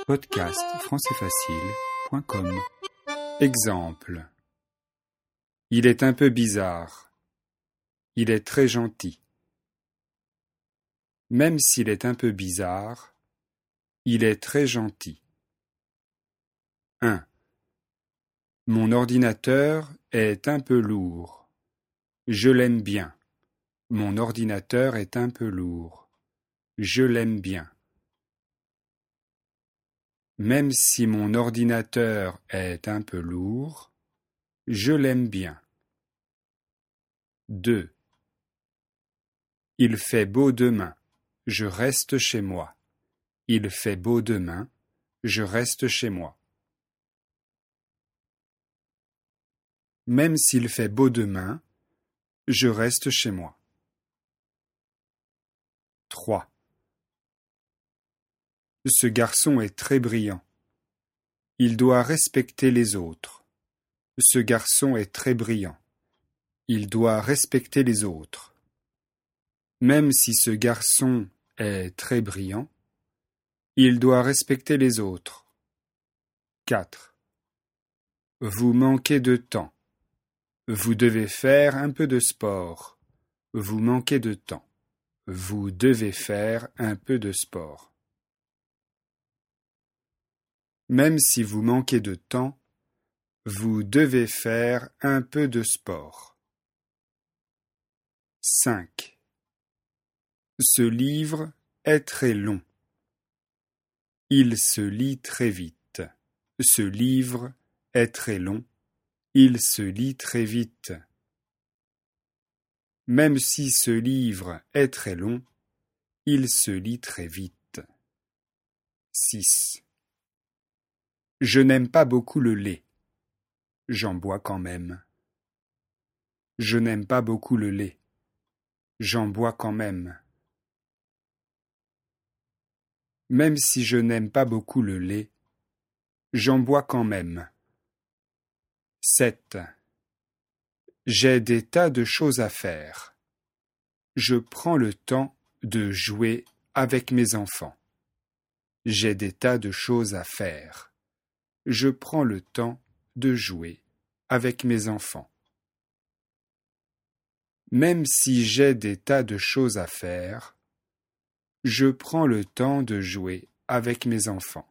podcastfrancaisfacile.com. Exemple. Il est un peu bizarre. Il est très gentil. Même s'il est un peu bizarre, il est très gentil. 1. Mon ordinateur est un peu lourd. Je l'aime bien. Mon ordinateur est un peu lourd. Je l'aime bien. Même si mon ordinateur est un peu lourd, je l'aime bien. 2. Il fait beau demain. Je reste chez moi. Il fait beau demain. Je reste chez moi. Même s'il fait beau demain, je reste chez moi. 3. Ce garçon est très brillant. Il doit respecter les autres. Ce garçon est très brillant. Il doit respecter les autres. Même si ce garçon est très brillant, il doit respecter les autres. 4. Vous manquez de temps. Vous devez faire un peu de sport. Vous manquez de temps. Vous devez faire un peu de sport. Même si vous manquez de temps, vous devez faire un peu de sport. 5. Ce livre est très long. Il se lit très vite. Ce livre est très long. Il se lit très vite. Même si ce livre est très long, il se lit très vite. 6. Je n'aime pas beaucoup le lait. J'en bois quand même. Je n'aime pas beaucoup le lait. J'en bois quand même. Même si je n'aime pas beaucoup le lait, j'en bois quand même. 7. J'ai des tas de choses à faire. Je prends le temps de jouer avec mes enfants. J'ai des tas de choses à faire. Je prends le temps de jouer avec mes enfants. Même si j'ai des tas de choses à faire, je prends le temps de jouer avec mes enfants.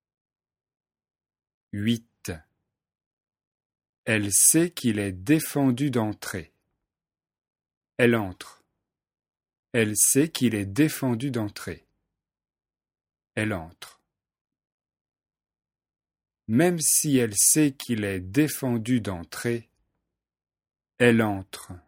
8. Elle sait qu'il est défendu d'entrer. Elle entre. Elle sait qu'il est défendu d'entrer. Elle entre. Même si elle sait qu'il est défendu d'entrer, elle entre.